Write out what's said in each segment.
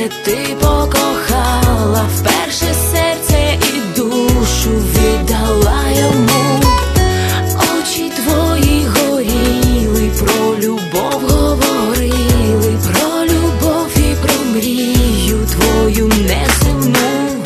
вперше ти покохала, вперше серце і душу віддала йому. Очі твої горіли, про любов говорили, про любов і про мрію твою неземну.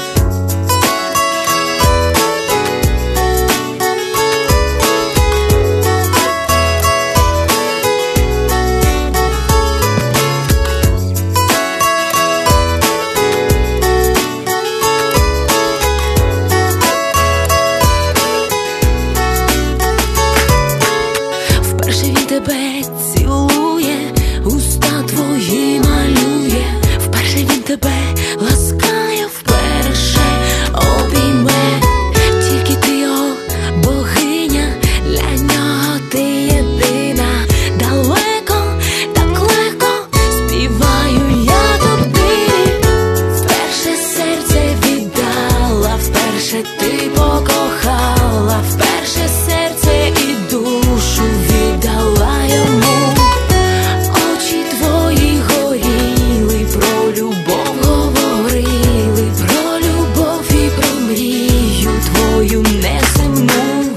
Тебе цілує, уста твої малює, вперше він тебе ласкає, вперше обійме. Тільки ти його богиня, для нього ти єдина. Далеко, так легко співаю я тобі. Вперше серце віддала, вперше ти покохала, вперше серце і душу віддала йому. Очі твої горіли, про любов говорили, про любов і про мрію твою неземну.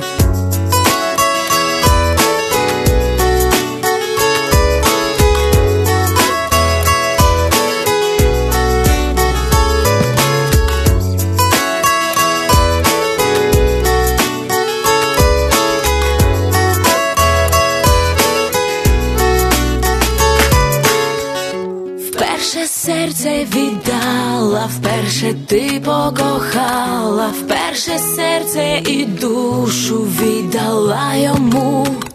Вперше серце віддала, вперше ти покохала, вперше серце і душу віддала йому.